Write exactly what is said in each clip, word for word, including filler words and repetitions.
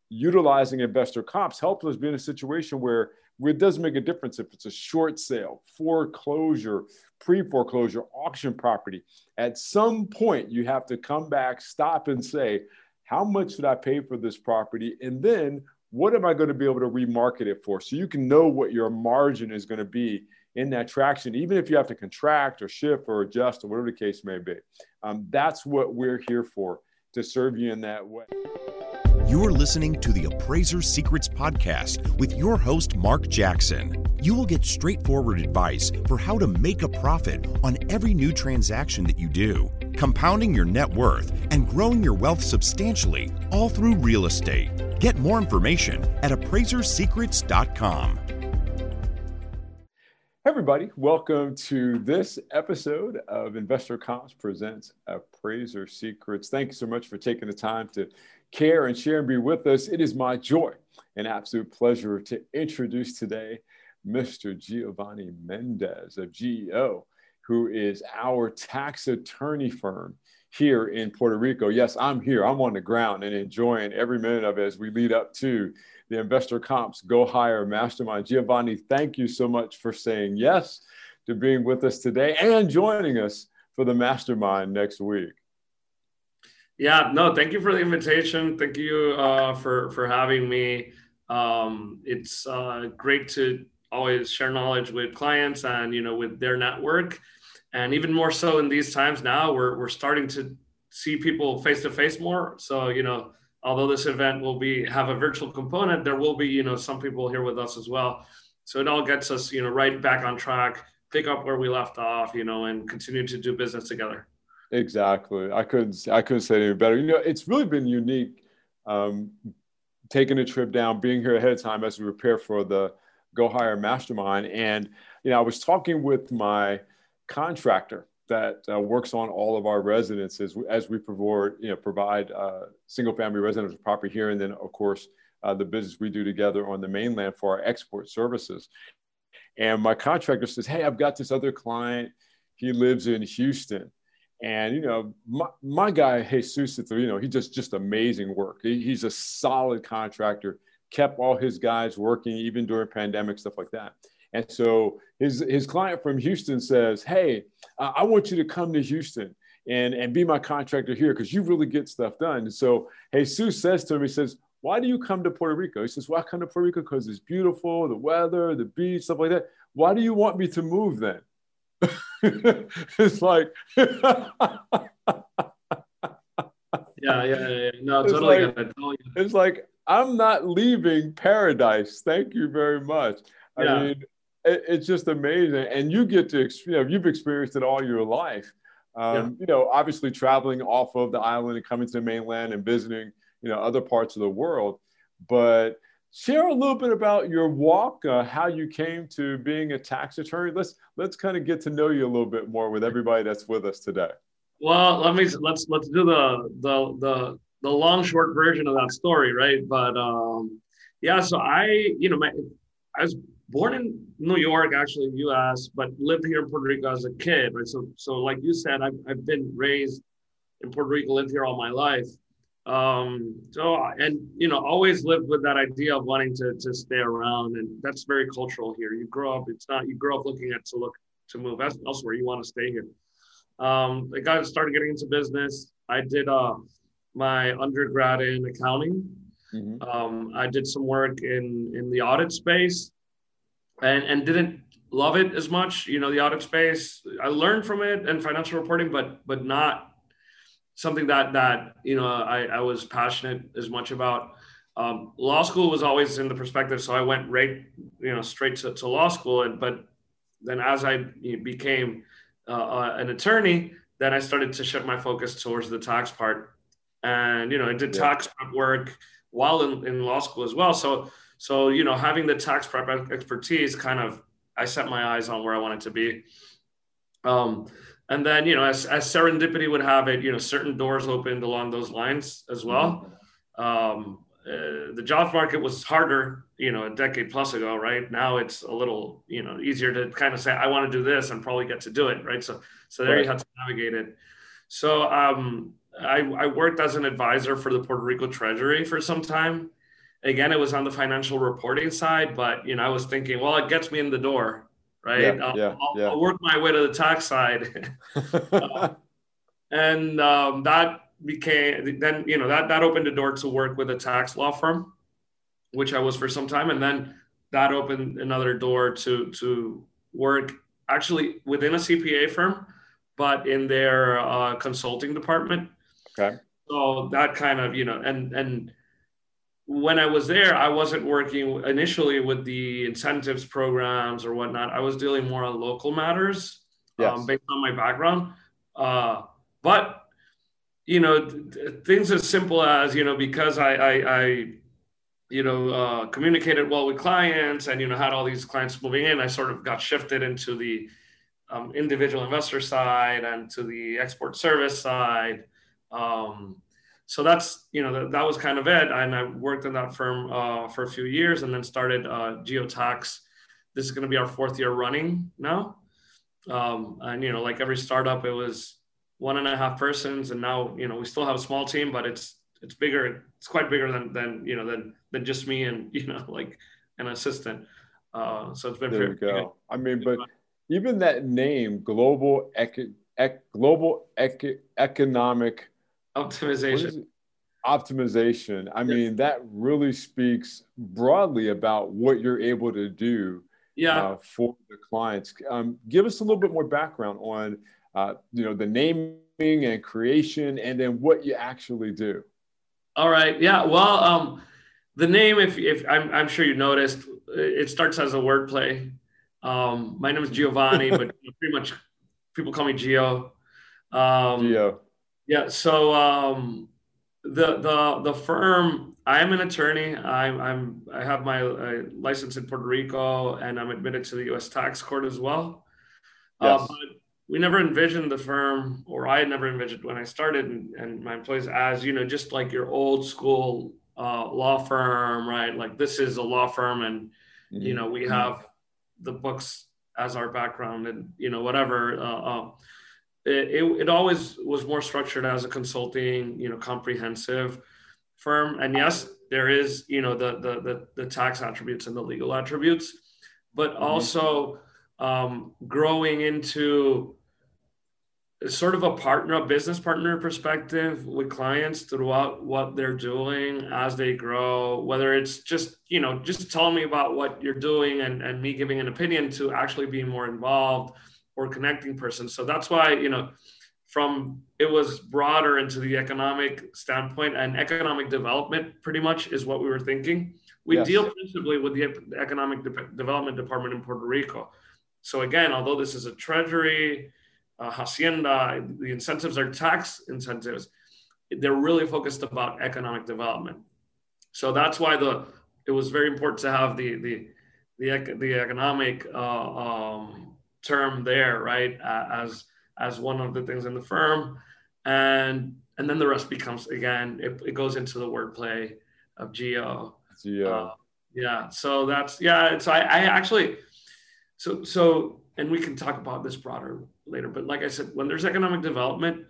utilizing investor comps helps us be in a situation where, where it doesn't make a difference if it's a short sale, foreclosure, pre-foreclosure, auction property. At some point, you have to come back, stop and say, how much did I pay for this property? And then what am I going to be able to remarket it for? So you can know what your margin is going to be in that traction, even if you have to contract or shift or adjust or whatever the case may be. Um, that's what we're here for, to serve you in that way. You're listening to the Appraiser Secrets Podcast with your host, Mark Jackson. You will get straightforward advice for how to make a profit on every new transaction that you do, compounding your net worth and growing your wealth substantially, all through real estate. Get more information at appraiser secrets dot com. Hey everybody, welcome to this episode of Investor Comps Presents Appraiser Secrets. Thank you so much for taking the time to care and share and be with us. It is my joy and absolute pleasure to introduce today Mister Giovanni Mendez of G E O, who is our tax attorney firm here in Puerto Rico. Yes, I'm here. I'm on the ground and enjoying every minute of it as we lead up to the Investor Comps Go Higher Mastermind. Giovanni, thank you so much for saying yes to being with us today and joining us for the Mastermind next week. Yeah, no, thank you for the invitation. Thank you uh, for, for having me. Um, it's uh, great to always share knowledge with clients and, you know, with their network. And even more so in these times now, we're, we're starting to see people face-to-face more. So, you know, although this event will be have a virtual component, there will be, you know, some people here with us as well. So it all gets us, you know, right back on track, pick up where we left off, you know, and continue to do business together. Exactly. I couldn't, I couldn't say it any better. You know, it's really been unique um, taking a trip down, being here ahead of time as we prepare for the Go Higher Mastermind. And, you know, I was talking with my contractor that uh, works on all of our residences as we provide, you know, provide uh, single family residential property here. And then, of course, uh, the business we do together on the mainland for our export services. And my contractor says, hey, I've got this other client. He lives in Houston. And, you know, my, my guy, Jesus, you know, he just, just amazing work. He, he's a solid contractor, kept all his guys working, even during pandemic, stuff like that. And so his, his client from Houston says, hey, uh, I want you to come to Houston and, and be my contractor here because you really get stuff done. And so Jesus says to him, he says, why do you come to Puerto Rico? He says, well, I come to Puerto Rico because it's beautiful, the weather, the beach, stuff like that. Why do you want me to move then? It's like, yeah, yeah, yeah. No, it's totally. like, get it. Totally. It's like, I'm not leaving paradise. Thank you very much. I Yeah. mean, it, it's just amazing. And you get to, you know, you've experienced it all your life. Um, Yeah. You know, obviously traveling off of the island and coming to the mainland and visiting, you know, other parts of the world. But share a little bit about your walk, uh, how you came to being a tax attorney. Let's let's kind of get to know you a little bit more with everybody that's with us today. Well, let me let's let's do the the the the long short version of that story, right? But um, yeah, so I you know my I was born in New York, actually U S, but lived here in Puerto Rico as a kid, right? So so like you said, I've I've been raised in Puerto Rico, lived here all my life. Um, so, and, you know, always lived with that idea of wanting to, to stay around. And that's very cultural here. You grow up, it's not, you grow up looking at to look, to move elsewhere. You want to stay here. Um, I got started getting into business. I did, uh, my undergrad in accounting. Mm-hmm. Um, I did some work in, in the audit space and, and didn't love it as much. You know, the audit space, I learned from it and financial reporting, but, but not something that, that, you know, I, I was passionate as much about. Um, law school was always in the perspective. So I went right, you know, straight to, to law school. And, but then as I became uh, uh, an attorney, then I started to shift my focus towards the tax part. And, you know, I did Yeah. tax prep work while in, in law school as well. So, so, you know, having the tax prep expertise kind of, I set my eyes on where I wanted to be. Um, And then, you know, as, as serendipity would have it, you know, certain doors opened along those lines as well. Um, uh, the job market was harder, you know, a decade plus ago, right? Now it's a little, you know, easier to kind of say, I want to do this and probably get to do it, right? So, so there Right. you have to navigate it. So um, I, I worked as an advisor for the Puerto Rico Treasury for some time. again, it was on the financial reporting side, but, you know, I was thinking, well, it gets me in the door, right? Yeah, I'll, yeah, I'll, yeah. I'll work my way to the tax side. uh, and um, that became, then, you know, that, that opened the door to work with a tax law firm, which I was for some time. And then that opened another door to, to work actually within a C P A firm, but in their uh, consulting department. Okay. So that kind of, you know, and, and when I was there, I wasn't working initially with the incentives programs or whatnot. I was dealing more on local matters, Yes. um, based on my background. Uh, but, you know, th- things as simple as, you know, because I, I, I you know, uh, communicated well with clients and, you know, had all these clients moving in, I sort of got shifted into the um, individual investor side and to the export service side. Um, so that's, you know, that, that was kind of it. And I worked in that firm uh, for a few years and then started uh, GeoTax. This is going to be our fourth year running now. Um, and, you know, like every startup, it was one and a half persons. And now, you know, we still have a small team, but it's, it's bigger. It's quite bigger than, than, you know, than, than just me and, you know, like an assistant. Uh, so it's been There pretty we go. good. I mean, but even that name, global, ec- ec- global ec- economic Optimization. optimization. I Yeah. mean, that really speaks broadly about what you're able to do Yeah. uh, for the clients. Um, give us a little bit more background on, uh, you know, the naming and creation, and then what you actually do. All right. Yeah. Well, um, the name, if if I'm, I'm sure you noticed, it starts as a wordplay. Um, my name is Giovanni, but you know, pretty much people call me Gio. Um, Geo. yeah. So um, the the the firm, I'm an attorney. I'm I'm I have my uh, license in Puerto Rico, and I'm admitted to the U S tax court as well. Uh, Yes. but we never envisioned the firm, or I had never envisioned when I started, and, and my employees as, you know, just like your old school uh, law firm, right? Like this is a law firm, and Mm-hmm. you know we have the books as our background, and you know whatever. Uh, uh, it, it it always was more structured as a consulting, you know, comprehensive firm. And yes, there is, you know, the the the, the tax attributes and the legal attributes, but Mm-hmm. also um, growing into sort of a partner, a business partner perspective with clients throughout what they're doing as they grow, whether it's just, you know, just telling me about what you're doing and, and me giving an opinion to actually being more involved or connecting person. So that's why, you know, from it was broader into the economic standpoint, and economic development pretty much is what we were thinking. We Yes. deal principally with the economic de- development department in Puerto Rico. So again, although this is a treasury, Uh, Hacienda, the incentives are tax incentives. They're really focused about economic development. So that's why the it was very important to have the the the, the economic uh, um, term there, right, uh, as as one of the things in the firm, and and then the rest becomes, again, it, it goes into the wordplay of Geo. Geo. Uh, yeah. So that's yeah. So I, I actually so so. And we can talk about this broader later. But like I said, when there's economic development,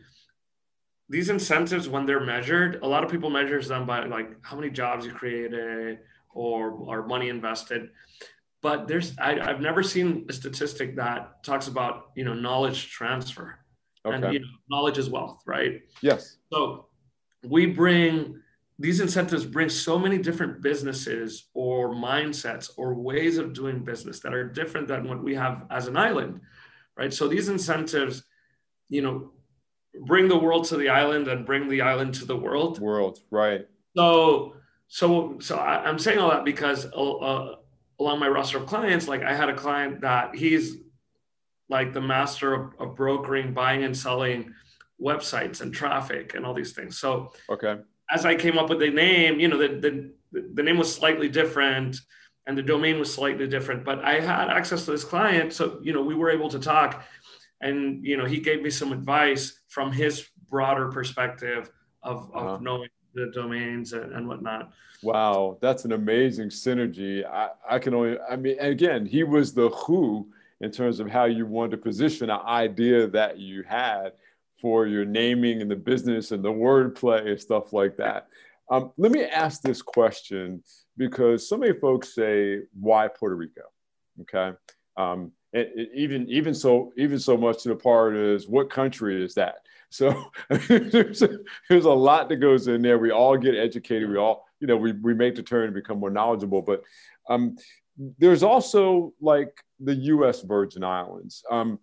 these incentives, when they're measured, a lot of people measures them by like how many jobs you created or, or money invested. But there's, I, I've never seen a statistic that talks about, you know, knowledge transfer. Okay. And, you know, knowledge is wealth, right? Yes. So we bring, these incentives bring so many different businesses or mindsets or ways of doing business that are different than what we have as an island, right? So these incentives, you know, bring the world to the island and bring the island to the world. World, right. So, so, so I, I'm saying all that because uh, along my roster of clients, like I had a client that he's like the master of, of brokering, buying and selling websites and traffic and all these things. So, okay. As I came up with the name, you know, the, the, the name was slightly different and the domain was slightly different, but I had access to this client. So, you know, we were able to talk, and, you know, he gave me some advice from his broader perspective of, of uh-huh. knowing the domains and, and whatnot. Wow. That's an amazing synergy. I, I can only, I mean, again, he was the who in terms of how you wanted to position an idea that you had for your naming and the business and the wordplay and stuff like that. Um, let me ask this question because so many folks say, why Puerto Rico? Okay. Um, it, it, even, even so, even so much to the part is what country is that? So there's, a, there's a lot that goes in there. We all get educated. We all, you know, we, we make the turn and become more knowledgeable, but um, there's also like the U S Virgin Islands. Um,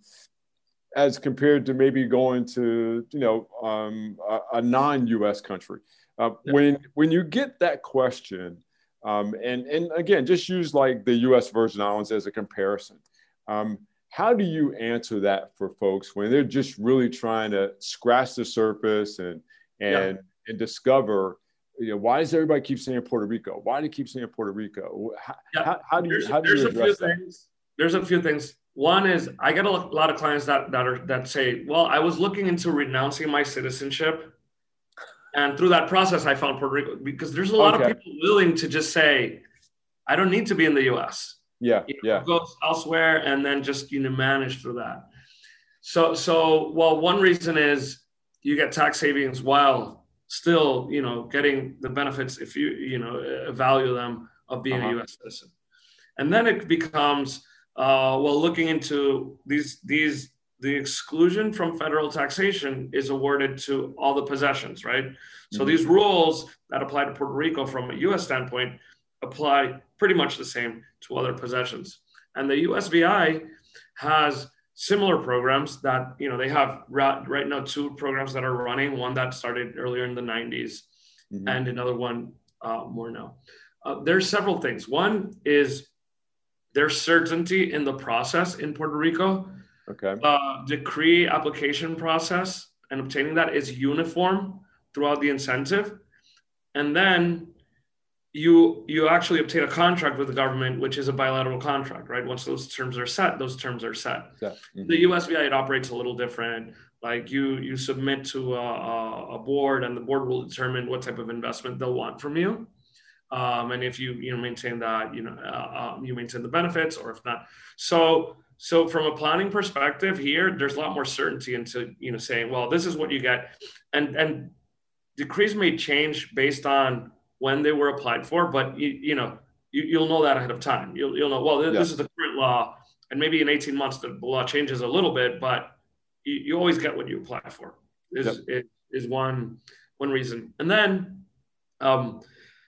as compared to maybe going to, you know, um, a, a non-U S country. Uh, yeah. When when you get that question, um, and, and again, just use like the U S Virgin Islands as a comparison. Um, how do you answer that for folks when they're just really trying to scratch the surface and and yeah. and discover, you know, why does everybody keep saying Puerto Rico? Why do they keep saying Puerto Rico? How, yeah. how, how do you there's, how do you address that? Things, there's a few things. One is I get a lot of clients that that are that say, well, I was looking into renouncing my citizenship. And through that process, I found Puerto Rico, because there's a lot okay. of people willing to just say, I don't need to be in the U S. Yeah, you know, yeah. Go elsewhere and then just, you know, manage through that. So, so well, one reason is you get tax savings while still, you know, getting the benefits if you, you know, value them of being uh-huh. a U S citizen. And then it becomes, uh, well, looking into these, these, the exclusion from federal taxation is awarded to all the possessions, right? Mm-hmm. So these rules that apply to Puerto Rico from a U S standpoint apply pretty much the same to other possessions. And the U S V I has similar programs that, you know, they have right, right now two programs that are running, one that started earlier in the nineties mm-hmm. and another one uh, more now. Uh, there's several things. One is there's certainty in the process in Puerto Rico. Okay. Uh, decree application process and obtaining that is uniform throughout the incentive. And then you you actually obtain a contract with the government, which is a bilateral contract, right? Once those terms are set, those terms are set. Yeah. Mm-hmm. The U S V I, it operates a little different. Like you you submit to a, a board, and the board will determine what type of investment they'll want from you. Um, and if you you know maintain that, you know uh, um, you maintain the benefits, or if not. So So from a planning perspective here, there's a lot more certainty into, you know, saying, well, this is what you get. And, and decrees may change based on when they were applied for, but you, you know, you, you'll know that ahead of time. You'll, you'll know, well, this, yeah. this is the current law, and maybe in eighteen months, the law changes a little bit, but you, you always get what you apply for is, yep. it, is one, one reason. And then um,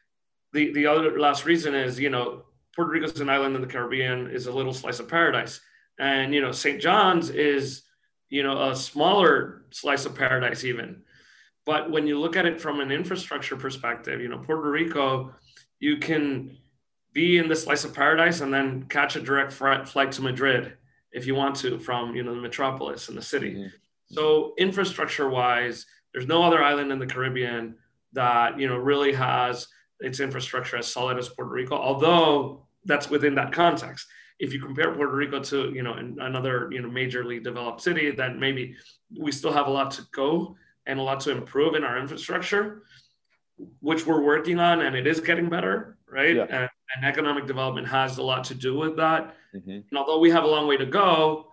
the, the other last reason is, you know, Puerto Rico is an island in the Caribbean, is a little slice of paradise. And, you know, Saint John's is, you know, a smaller slice of paradise even. But when you look at it from an infrastructure perspective, you know, Puerto Rico, you can be in this slice of paradise and then catch a direct flight to Madrid if you want to from, you know, the metropolis and the city. Mm-hmm. So infrastructure wise, there's no other island in the Caribbean that, you know, really has its infrastructure as solid as Puerto Rico, although that's within that context. If you compare Puerto Rico to, you know, another, you know, majorly developed city, then maybe we still have a lot to go and a lot to improve in our infrastructure, which we're working on, and it is getting better, right? Yeah. And, and economic development has a lot to do with that. Mm-hmm. And although we have a long way to go,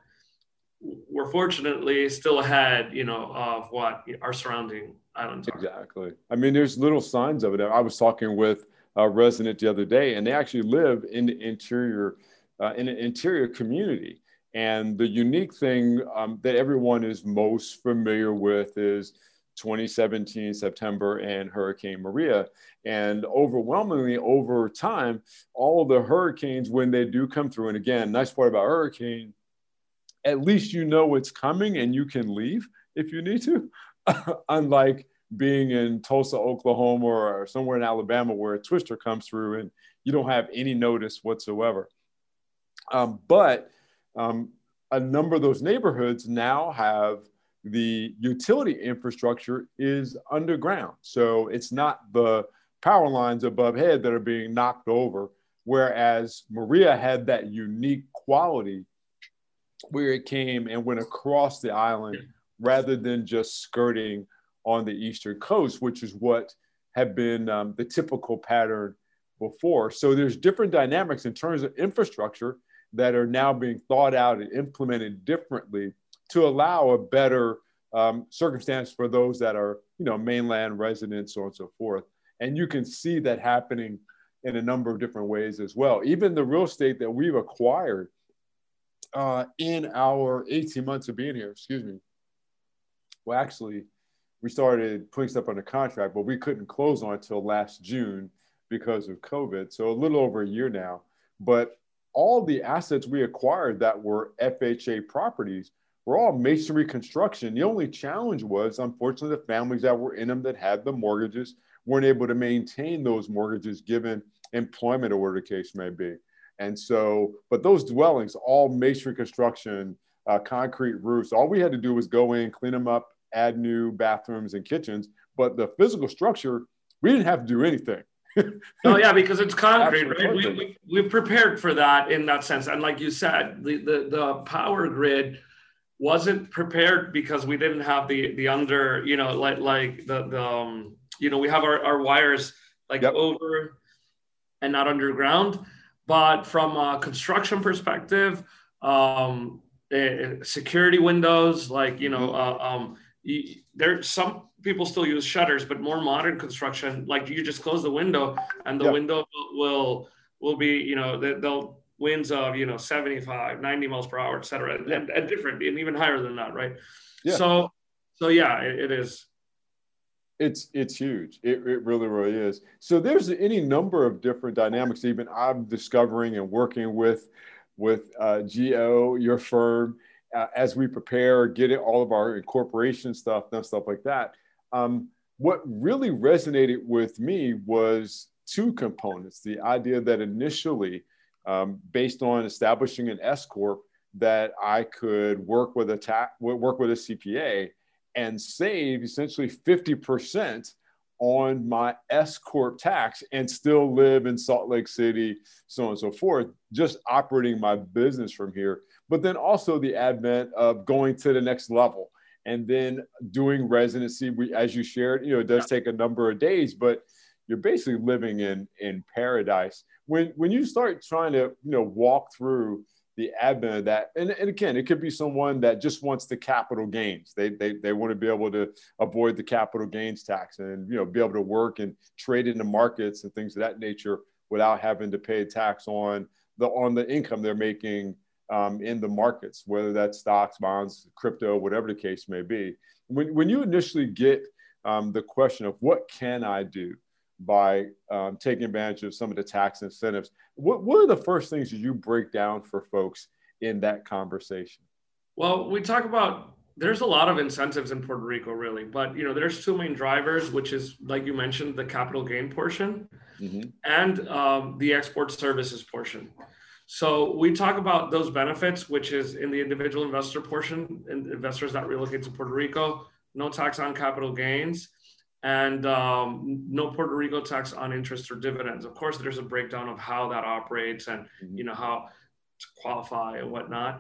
we're fortunately still ahead, you know, of what our surrounding islands are. Exactly. I mean, there's little signs of it. I was talking with a resident the other day, and they actually live in the interior Uh, in an interior community. And the unique thing um, that everyone is most familiar with is twenty seventeen September and Hurricane Maria. And overwhelmingly over time, all of the hurricanes, when they do come through, and again, nice part about hurricane, at least you know it's coming and you can leave if you need to, unlike being in Tulsa, Oklahoma, or somewhere in Alabama where a twister comes through and you don't have any notice whatsoever. Um, but um, a number of those neighborhoods now have the utility infrastructure is underground. So it's not the power lines above head that are being knocked over, whereas Maria had that unique quality where it came and went across the island rather than just skirting on the eastern coast, which is what had been um, the typical pattern before. So there's different dynamics in terms of infrastructure that are now being thought out and implemented differently to allow a better um, circumstance for those that are, you know, mainland residents, so on and so forth. And you can see that happening in a number of different ways as well. Even the real estate that we've acquired uh, in our eighteen months of being here, excuse me. Well, actually, we started putting stuff under contract, but we couldn't close on it until last June because of COVID. So a little over a year now. But all the assets we acquired that were F H A properties were all masonry construction. The only challenge was, unfortunately, the families that were in them that had the mortgages weren't able to maintain those mortgages given employment or whatever the case may be. And so, but those dwellings, all masonry construction, uh, concrete roofs, all we had to do was go in, clean them up, add new bathrooms and kitchens. But the physical structure, we didn't have to do anything. Oh yeah, because it's concrete, right? We, we, we prepared for that in that sense. And like you said, the, the, the power grid wasn't prepared because we didn't have the, the under, you know, like, like the, the um, you know, we have our, our wires like yep. over and not underground. But from a construction perspective, um, uh, security windows, like, you know, uh, um, you, there some people still use shutters, but more modern construction, like you just close the window and the yep. window will, will will be, you know, they'll winds of, you know, seventy-five, ninety miles per hour, et cetera, and, and, and different, and even higher than that, right? Yeah. So, so yeah, it, it is. It's it's huge. It, it really, really is. So there's any number of different dynamics, even I'm discovering and working with, with uh, G O, your firm, uh, as we prepare, getting all of our incorporation stuff and stuff like that. Um, what really resonated with me was two components. The idea that initially, um, based on establishing an S corp, that I could work with a ta- work with a C P A and save essentially fifty percent on my S corp tax and still live in Salt Lake City, so on and so forth, just operating my business from here. But then also the advent of going to the next level and then doing residency. We, as you shared, you know, it does take a number of days, but you're basically living in, in paradise. When, when you start trying to, you know, walk through the advent of that, and, and again, it could be someone that just wants the capital gains. They, they, they want to be able to avoid the capital gains tax and, you know, be able to work and trade in the markets and things of that nature without having to pay tax on the, on the income they're making um, in the markets, whether that's stocks, bonds, crypto, whatever the case may be. When, when you initially get um, the question of what can I do by um, taking advantage of some of the tax incentives, what, what are the first things that you break down for folks in that conversation? Well, we talk about, there's a lot of incentives in Puerto Rico, really, but, you know, there's two main drivers, which is, like you mentioned, the capital gain portion mm-hmm. and um, the export services portion. So we talk about those benefits, which is in the individual investor portion, and investors that relocate to Puerto Rico, no tax on capital gains, and um, no Puerto Rico tax on interest or dividends. Of course, there's a breakdown of how that operates and, mm-hmm. you know, how to qualify and whatnot,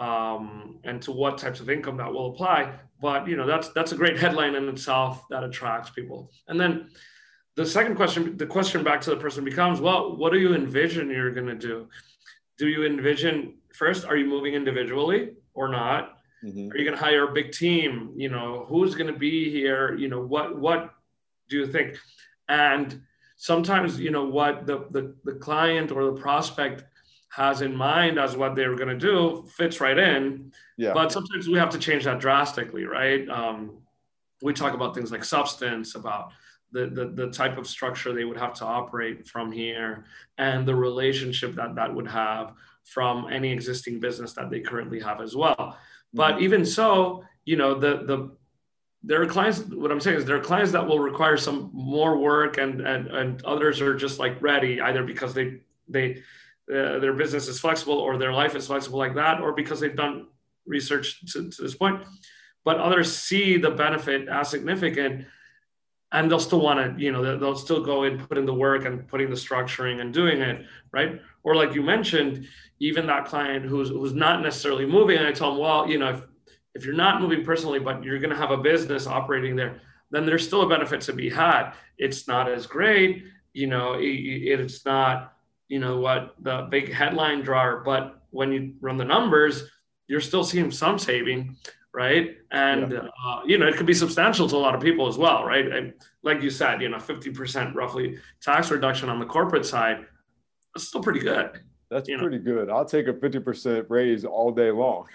um, and to what types of income that will apply. But, you know, that's that's a great headline in itself that attracts people. And then the second question, the question back to the person becomes, well, what do you envision you're going to do? Do you envision, first, are you moving individually or not? Mm-hmm. Are you going to hire a big team? You know, who's going to be here? You know, what what do you think? And sometimes, you know, what the, the, the client or the prospect has in mind as what they're going to do fits right in. Yeah. But sometimes we have to change that drastically, right? Um, we talk about things like substance, about the, the, the type of structure they would have to operate from here, and the relationship that that would have from any existing business that they currently have as well. But even so, you know, the the there are clients, what I'm saying is there are clients that will require some more work, and and, and others are just like ready, either because they they uh, their business is flexible or their life is flexible like that, or because they've done research to, to this point. But others see the benefit as significant, and they'll still want to, you know, they'll still go and put in the work and putting the structuring and doing it, right? Or like you mentioned, even that client who's who's not necessarily moving, and I tell them, well, you know, if, if you're not moving personally, but you're going to have a business operating there, then there's still a benefit to be had. It's not as great, you know, it, it's not, you know, what the big headline drawer, but when you run the numbers, you're still seeing some saving, right? And, yeah. uh, you know, it could be substantial to a lot of people as well, right? And like you said, you know, fifty percent roughly tax reduction on the corporate side, that's still pretty good. That's pretty know? good. I'll take a fifty percent raise all day long.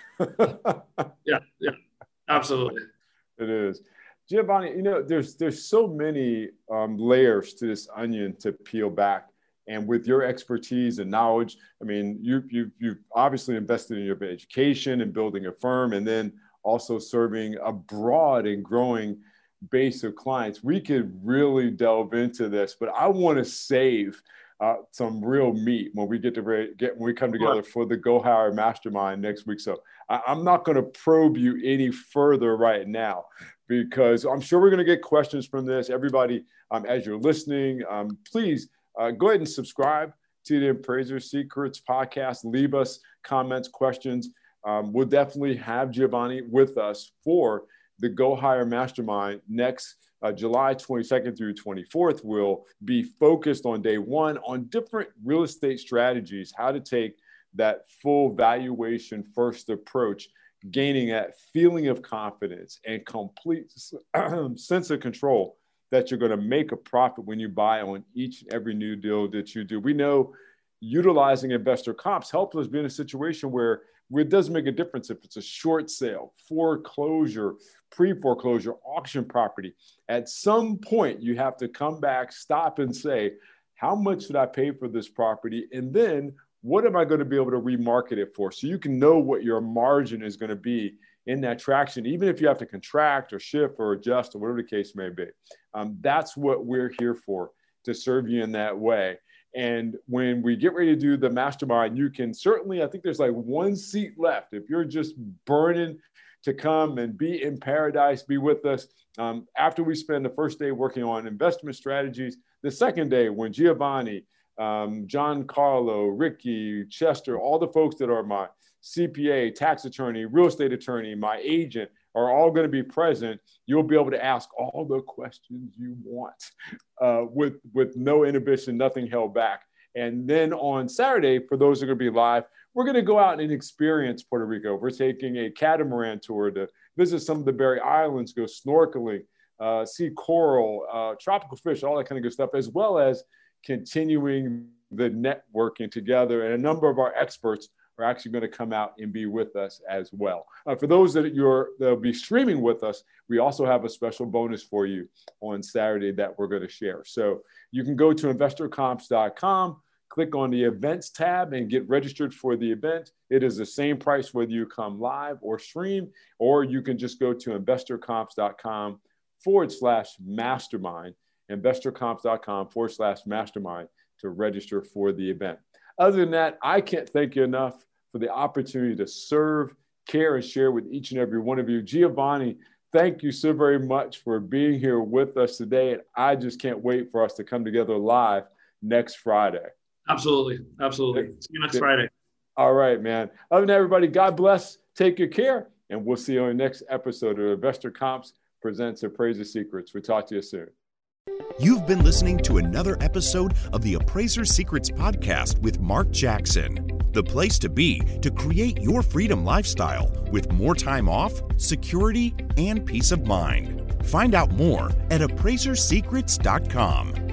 yeah, yeah, absolutely. It is. Giovanni, you know, there's there's so many um, layers to this onion to peel back. And with your expertise and knowledge, I mean, you, you, you've obviously invested in your education and building a firm, and then also serving a broad and growing base of clients. We could really delve into this, but I want to save uh, some real meat when we get to get when we come together for the Go Hire Mastermind next week. So I, I'm not going to probe you any further right now, because I'm sure we're going to get questions from this. Everybody, um, as you're listening, um, please. Uh, go ahead and subscribe to the Appraiser Secrets podcast. Leave us comments, questions. Um, we'll definitely have Giovanni with us for the Go Hire Mastermind next uh, July twenty-second through twenty-fourth. We'll be focused on day one on different real estate strategies, how to take that full valuation first approach, gaining that feeling of confidence and complete sense of control that you're going to make a profit when you buy on each and every new deal that you do. We know utilizing investor comps helps us be in a situation where, where it doesn't make a difference if it's a short sale, foreclosure, pre-foreclosure, auction property. At some point, you have to come back, stop and say, how much should I pay for this property? And then what am I going to be able to remarket it for? So you can know what your margin is going to be in that traction, even if you have to contract or shift or adjust or whatever the case may be. Um, that's what we're here for, to serve you in that way. And when we get ready to do the mastermind, you can certainly, I think there's like one seat left. If you're just burning to come and be in paradise, be with us. Um, after we spend the first day working on investment strategies, the second day when Giovanni, um, John Carlo, Ricky, Chester, all the folks that are my C P A, tax attorney, real estate attorney, my agent are all going to be present. You'll be able to ask all the questions you want uh, with, with no inhibition, nothing held back. And then on Saturday, for those who are going to be live, we're going to go out and experience Puerto Rico. We're taking a catamaran tour to visit some of the Berry Islands, go snorkeling, uh, see coral, uh, tropical fish, all that kind of good stuff, as well as continuing the networking together. And a number of our experts are actually going to come out and be with us as well. Uh, for those that you're that'll be streaming with us, we also have a special bonus for you on Saturday that we're going to share. So you can go to investor comps dot com, click on the events tab and get registered for the event. It is the same price whether you come live or stream, or you can just go to investor comps dot com forward slash mastermind, investor comps dot com forward slash mastermind to register for the event. Other than that, I can't thank you enough for the opportunity to serve, care, and share with each and every one of you. Giovanni, thank you so very much for being here with us today. And I just can't wait for us to come together live next Friday. Absolutely. Absolutely. See you next Friday. All right, man. Other than that, everybody, God bless. Take good care. And we'll see you on the next episode of Investor Comps Presents Appraiser Secrets. We'll talk to you soon. You've been listening to another episode of the Appraiser Secrets podcast with Mark Jackson, the place to be to create your freedom lifestyle with more time off, security, and peace of mind. Find out more at appraiser secrets dot com.